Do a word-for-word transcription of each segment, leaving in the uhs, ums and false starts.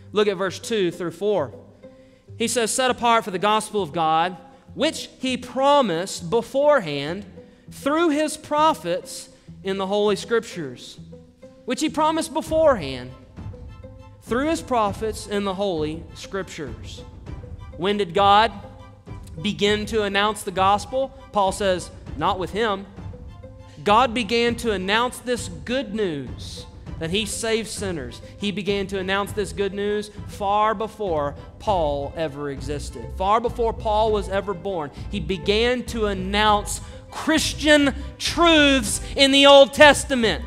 Look at verse two through four. He says, set apart for the gospel of God, which he promised beforehand through his prophets in the Holy Scriptures. Which he promised beforehand through his prophets in the Holy Scriptures. When did God begin to announce the gospel? Paul says, not with him. God began to announce this good news that he saves sinners. He began to announce this good news far before Paul ever existed. Far before Paul was ever born, he began to announce Christian truths in the Old Testament.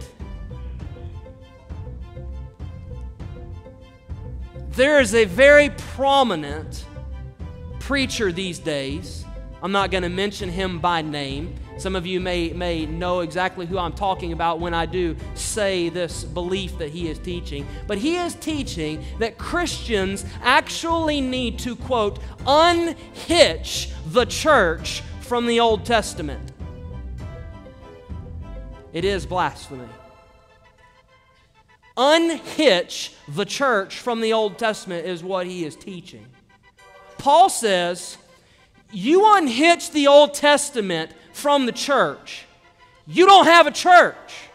There is a very prominent preacher these days. I'm not going to mention him by name. Some of you may, may know exactly who I'm talking about when I do say this belief that he is teaching. But he is teaching that Christians actually need to, quote, unhitch the church from the Old Testament. It is blasphemy. Unhitch the church from the Old Testament is what he is teaching. Paul says, you unhitch the Old Testament from the church, you don't have a church.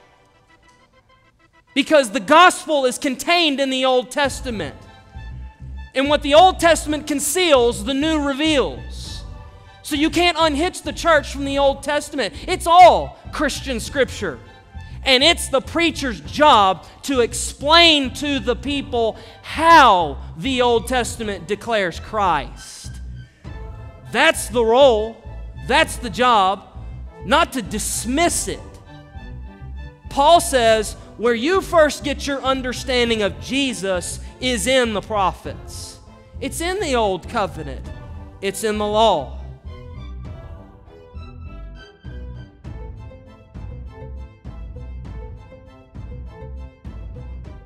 Because the gospel is contained in the Old Testament. And what the Old Testament conceals, the New reveals. So you can't unhitch the church from the Old Testament. It's all Christian Scripture. And it's the preacher's job to explain to the people how the Old Testament declares Christ. That's the role. That's the job. Not to dismiss it. Paul says, where you first get your understanding of Jesus is in the prophets. It's in the Old Covenant. It's in the law.